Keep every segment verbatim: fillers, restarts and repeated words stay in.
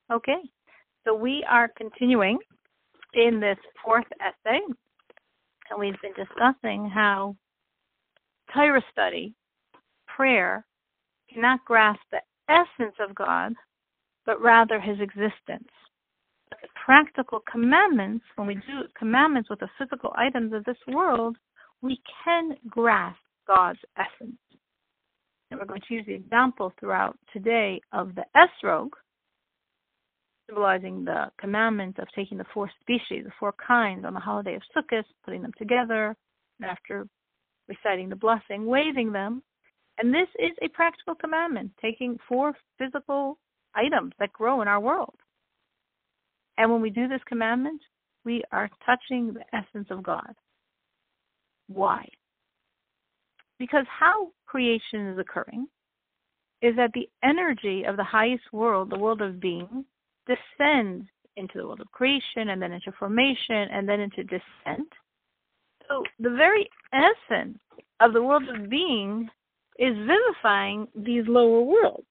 Okay, so we are continuing in this fourth essay, and we've been discussing how Torah study, prayer, cannot grasp the essence of God, but rather his existence. But the practical commandments, when we do commandments with the physical items of this world, we can grasp God's essence. And we're going to use the example throughout today of the esrog, symbolizing the commandment of taking the four species, the four kinds on the holiday of Sukkot, putting them together, and after reciting the blessing, waving them. And this is a practical commandment, taking four physical items that grow in our world. And when we do this commandment, we are touching the essence of God. Why? Because how creation is occurring is that the energy of the highest world, the world of being, descends into the world of creation, and then into formation, and then into descent. So the very essence of the world of being is vivifying these lower worlds.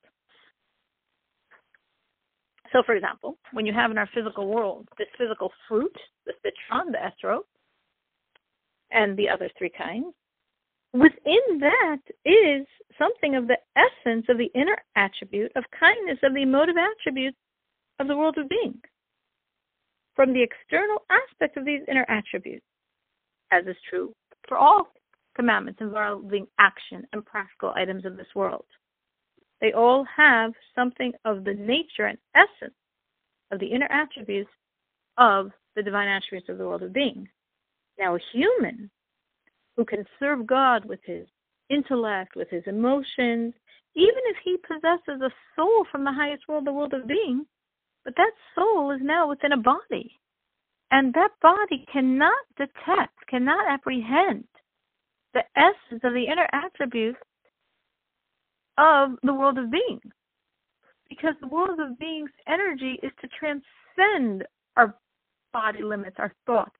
So, for example, when you have in our physical world this physical fruit, the citron, the esrog, and the other three kinds, within that is something of the essence of the inner attribute of kindness, of the emotive attributes of the world of being. From the external aspect of these inner attributes, as is true for all commandments involving action and practical items of this world, they all have something of the nature and essence of the inner attributes of the divine attributes of the world of being. Now, a human who can serve God with his intellect, with his emotions, even if he possesses a soul from the highest world, the world of being, but that soul is now within a body. And that body cannot detect, cannot apprehend the essence of the inner attributes of the world of being. Because the world of being's energy is to transcend our body limits, our thoughts.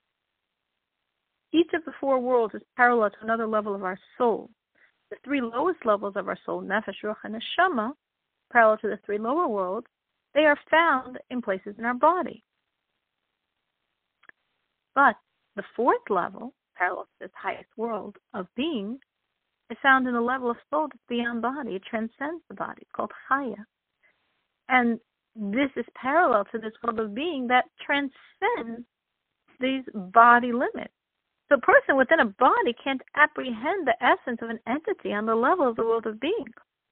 Each of the four worlds is parallel to another level of our soul. The three lowest levels of our soul, nefesh, ruach, and neshama, parallel to the three lower worlds, they are found in places in our body. But the fourth level, parallel to this highest world of being, is found in a level of soul that's beyond body. It transcends the body. It's called Chaya. And this is parallel to this world of being that transcends these body limits. So a person within a body can't apprehend the essence of an entity on the level of the world of being.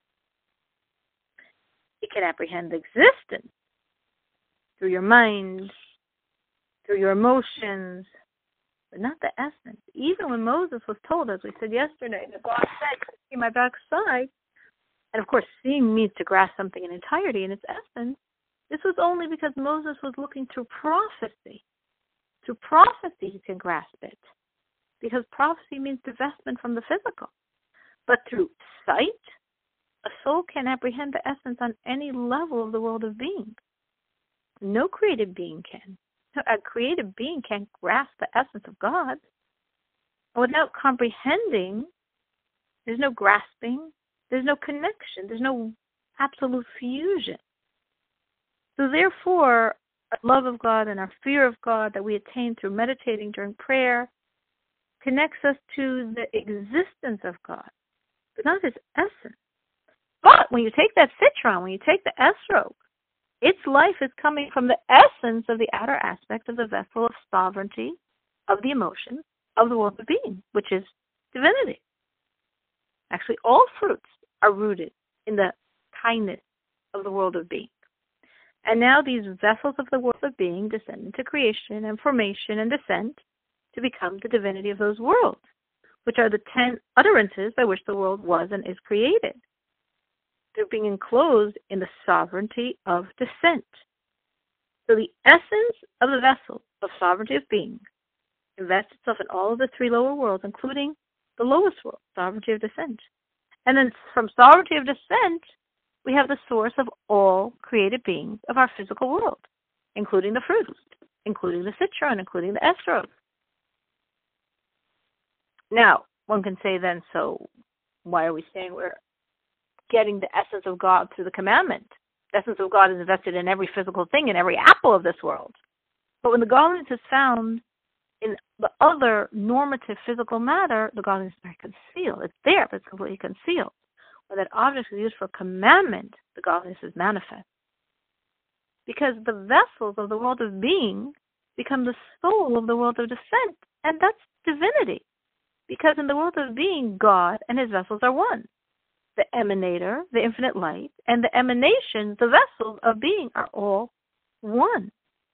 You can apprehend existence through your mind, through your emotions, but not the essence. Even when Moses was told, as we said yesterday, that God said, see my backside, and of course seeing means to grasp something in entirety in its essence, this was only because Moses was looking through prophecy. Through prophecy you can grasp it, because prophecy means divestment from the physical. But through sight, a soul can apprehend the essence on any level of the world of being. No created being can. A created being can't grasp the essence of God. And without comprehending, there's no grasping, there's no connection, there's no absolute fusion. So therefore, our love of God and our fear of God that we attain through meditating during prayer connects us to the existence of God, but not his essence. But when you take that citron, when you take the esrog, its life is coming from the essence of the outer aspect of the vessel of sovereignty, of the emotions, of the world of being, which is divinity. Actually, all fruits are rooted in the kindness of the world of being. And now these vessels of the world of being descend into creation and formation and descent to become the divinity of those worlds, which are the ten utterances by which the world was and is created. They're being enclosed in the sovereignty of descent. So the essence of the vessel of sovereignty of being invests itself in all of the three lower worlds, including the lowest world, sovereignty of descent. And then from sovereignty of descent, we have the source of all created beings of our physical world, including the fruits, including the citron, including the esrog. Now, one can say then, so why are we saying we're getting the essence of God through the commandment? The essence of God is invested in every physical thing, in every apple of this world. But when the godliness is found in the other normative physical matter, the godliness is very concealed. It's there, but it's completely concealed. When that object is used for commandment, the godliness is manifest. Because the vessels of the world of being become the soul of the world of descent, and that's divinity. Because in the world of being, God and his vessels are one. The emanator, the infinite light, and the emanation, the vessels of being, are all one.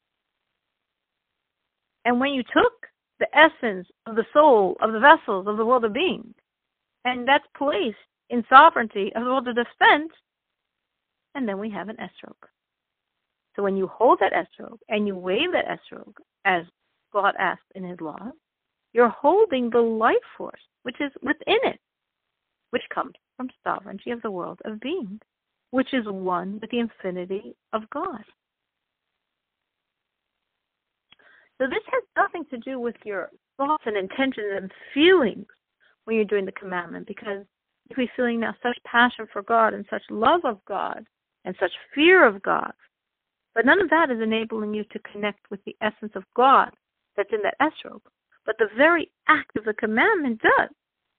And when you took the essence of the soul of the vessels of the world of being, and that's placed in sovereignty of the world of descent, and then we have an esrog. So when you hold that esrog and you wave that esrog, as God asked in his law, you're holding the life force which is within it, which comes from sovereignty of the world of being, which is one with the infinity of God. So this has nothing to do with your thoughts and intentions and feelings when you're doing the commandment, because if we're feeling now such passion for God and such love of God and such fear of God, but none of that is enabling you to connect with the essence of God that's in that esrog. But the very act of the commandment does.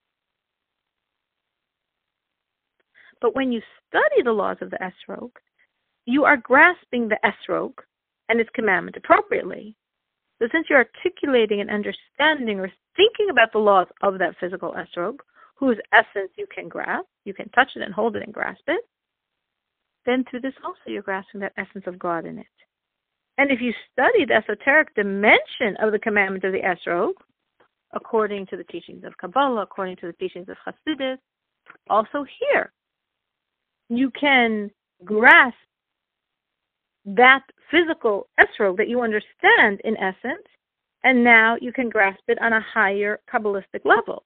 But when you study the laws of the esrog, you are grasping the esrog and its commandment appropriately. So since you're articulating and understanding or thinking about the laws of that physical esrog, whose essence you can grasp, you can touch it and hold it and grasp it, then through this also you're grasping that essence of God in it. And if you study the esoteric dimension of the commandment of the esrog, according to the teachings of Kabbalah, according to the teachings of Hasidus, also here, you can grasp that physical esrog that you understand in essence, and now you can grasp it on a higher Kabbalistic level.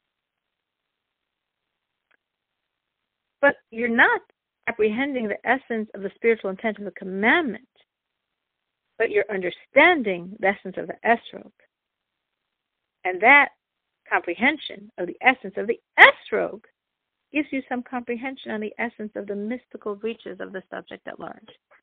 But you're not apprehending the essence of the spiritual intent of the commandment, but you're understanding the essence of the esrog. And that comprehension of the essence of the esrog gives you some comprehension on the essence of the mystical reaches of the subject at large.